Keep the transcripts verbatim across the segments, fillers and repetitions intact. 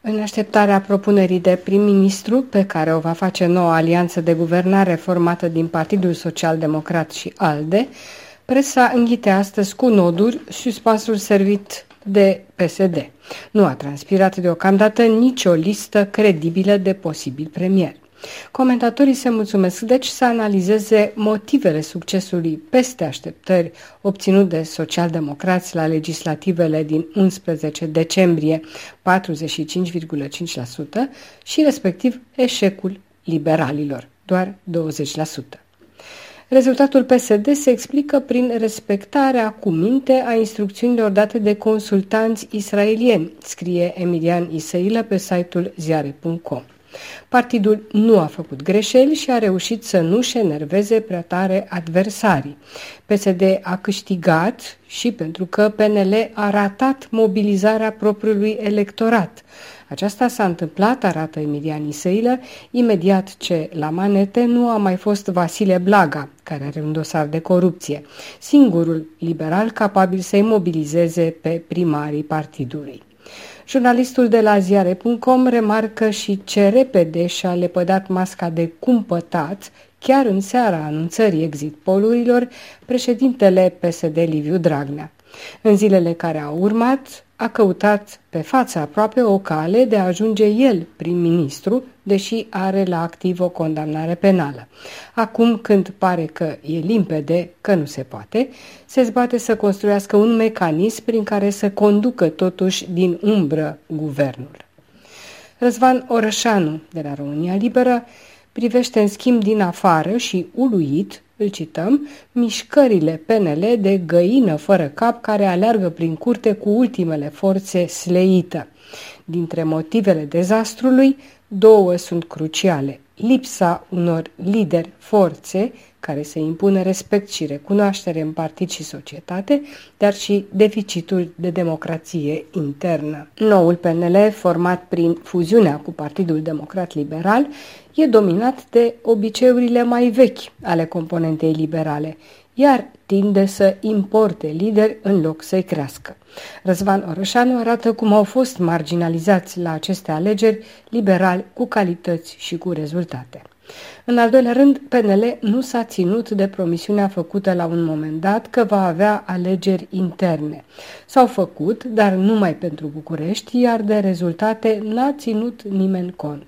În așteptarea propunerii de prim-ministru, pe care o va face noua alianță de guvernare formată din Partidul Social-Democrat și ALDE, presa înghite astăzi cu noduri suspansul servit de P S D. Nu a transpirat deocamdată nicio listă credibilă de posibil premier. Comentatorii se mulțumesc deci să analizeze motivele succesului peste așteptări obținut de socialdemocrați la legislativele din unsprezece decembrie, patruzeci și cinci virgulă cinci la sută, și respectiv eșecul liberalilor, doar douăzeci la sută. Rezultatul P S D se explică prin respectarea cu minte a instrucțiunilor date de consultanți israelieni, scrie Emilian Isailă pe site-ul ziare punct com. Partidul nu a făcut greșeli și a reușit să nu-și enerveze prea tare adversarii. P S D a câștigat și pentru că P N L a ratat mobilizarea propriului electorat. Aceasta s-a întâmplat, arată Emilian Isailă, imediat ce la manete nu a mai fost Vasile Blaga, care are un dosar de corupție, singurul liberal capabil să-i mobilizeze pe primarii partidului. Jurnalistul de la ziare punct com remarcă și ce repede și-a lepădat masca de cumpătat, chiar în seara anunțării exit polurilor, președintele P S D Liviu Dragnea. În zilele care au urmat, a căutat pe față aproape o cale de a ajunge el prim-ministru, deși are la activ o condamnare penală. Acum, când pare că e limpede că nu se poate, se zbate să construiască un mecanism prin care să conducă totuși din umbră guvernul. Răzvan Orășanu, de la România Liberă, privește în schimb din afară și, uluit, îl cităm, mișcările P N L de găină fără cap care aleargă prin curte cu ultimele forțe sleită. Dintre motivele dezastrului, două sunt cruciale: lipsa unor lideri forțe care să impună respect și recunoaștere în partid și societate, dar și deficitul de democrație internă. Noul P N L, format prin fuziunea cu Partidul Democrat Liberal, e dominat de obiceiurile mai vechi ale componentei liberale, iar tinde să importe lideri în loc să-i crească. Răzvan Orășanu arată cum au fost marginalizați la aceste alegeri liberali cu calități și cu rezultate. În al doilea rând, P N L nu s-a ținut de promisiunea făcută la un moment dat că va avea alegeri interne. S-au făcut, dar numai pentru București, iar de rezultate n-a ținut nimeni cont.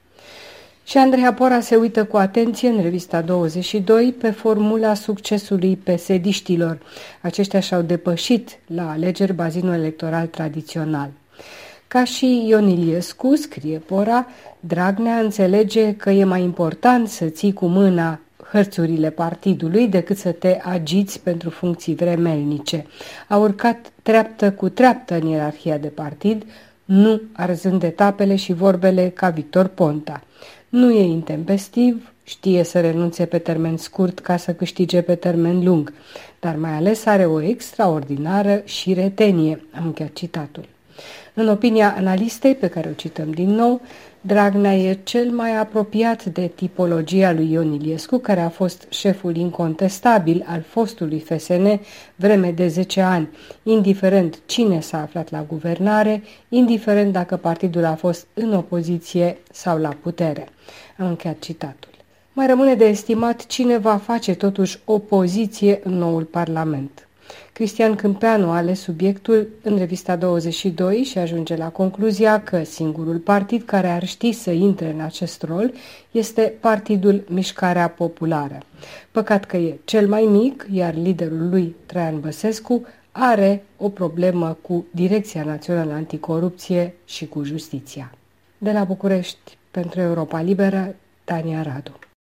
Și Andreea Pora se uită cu atenție în revista douăzeci și doi pe formula succesului pesediștilor. Aceștia și-au depășit la alegeri bazinul electoral tradițional. Ca și Ion Iliescu, scrie Pora, Dragnea înțelege că e mai important să ții cu mâna hărțurile partidului decât să te agiți pentru funcții vremelnice. A urcat treaptă cu treaptă în ierarhia de partid, nu arzând etapele și vorbele ca Victor Ponta. Nu e intempestiv, știe să renunțe pe termen scurt ca să câștige pe termen lung, dar mai ales are o extraordinară și retenie, am încheiat citatul. În opinia analistei, pe care o cităm din nou, Dragnea e cel mai apropiat de tipologia lui Ion Iliescu, care a fost șeful incontestabil al fostului F S N vreme de zece ani, indiferent cine s-a aflat la guvernare, indiferent dacă partidul a fost în opoziție sau la putere. Am încheiat citatul. Mai rămâne de estimat cine va face totuși opoziție în noul Parlament. Cristian Câmpeanu a ales subiectul în revista douăzeci și doi și ajunge la concluzia că singurul partid care ar ști să intre în acest rol este Partidul Mișcarea Populară. Păcat că e cel mai mic, iar liderul lui, Traian Băsescu, are o problemă cu Direcția Națională Anticorupție și cu justiția. De la București, pentru Europa Liberă, Tania Radu.